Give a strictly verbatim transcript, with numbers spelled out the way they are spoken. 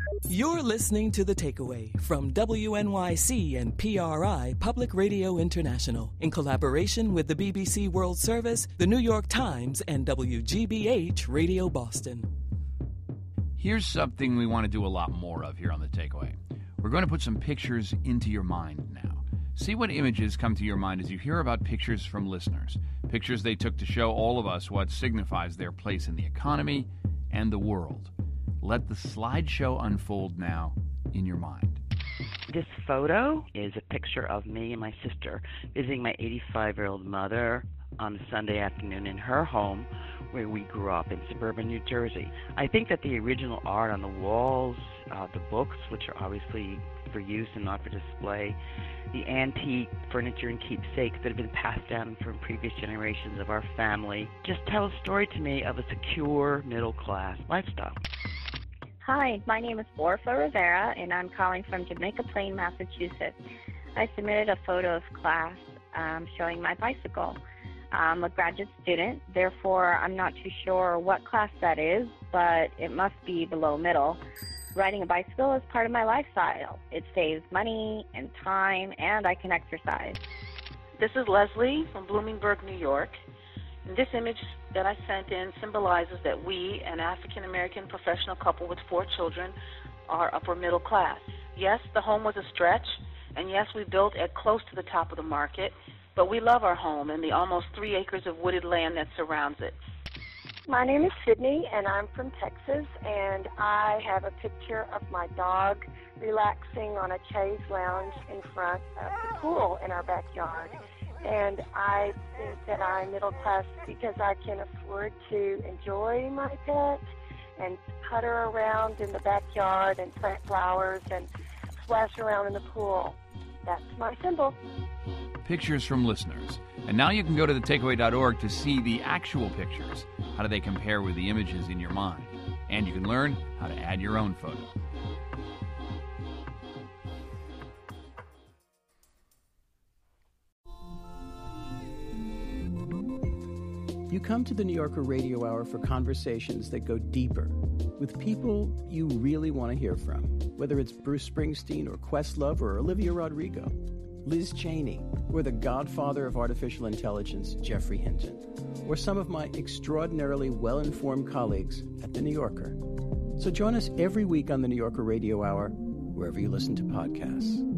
You're listening to The Takeaway from W N Y C and P R I Public Radio International in collaboration with the B B C World Service, the New York Times, and W G B H Radio Boston. Here's something we want to do a lot more of here on The Takeaway. We're going to put some pictures into your mind now. See what images come to your mind as you hear about pictures from listeners. Pictures they took to show all of us what signifies their place in the economy and the world. Let the slideshow unfold now in your mind. This photo is a picture of me and my sister visiting my eighty-five-year-old mother on a Sunday afternoon in her home where we grew up in suburban New Jersey. I think that the original art on the walls, uh, the books, which are obviously for use and not for display, the antique furniture and keepsakes that have been passed down from previous generations of our family, just tell a story to me of a secure middle-class lifestyle. Hi, my name is Borfa Rivera, and I'm calling from Jamaica Plain, Massachusetts. I submitted a photo of class um, showing my bicycle. I'm a graduate student, therefore I'm not too sure what class that is, but it must be below middle. Riding a bicycle is part of my lifestyle. It saves money and time, and I can exercise. This is Leslie from Bloomingburg, New York. And this image that I sent in symbolizes that we, an African-American professional couple with four children, are upper middle class. Yes, the home was a stretch, and yes, we built at close to the top of the market, but we love our home and the almost three acres of wooded land that surrounds it. My name is Sydney, and I'm from Texas, and I have a picture of my dog relaxing on a chaise lounge in front of the pool in our backyard. And I think that I'm middle class because I can afford to enjoy my pet and putter around in the backyard and plant flowers and splash around in the pool. That's my symbol. Pictures from listeners. And now you can go to the takeaway dot org to see the actual pictures. How do they compare with the images in your mind? And you can learn how to add your own photo. You come to the New Yorker Radio Hour for conversations that go deeper with people you really want to hear from, whether it's Bruce Springsteen or Questlove or Olivia Rodrigo, Liz Cheney, or the godfather of artificial intelligence, Geoffrey Hinton, or some of my extraordinarily well-informed colleagues at The New Yorker. So join us every week on the New Yorker Radio Hour, wherever you listen to podcasts.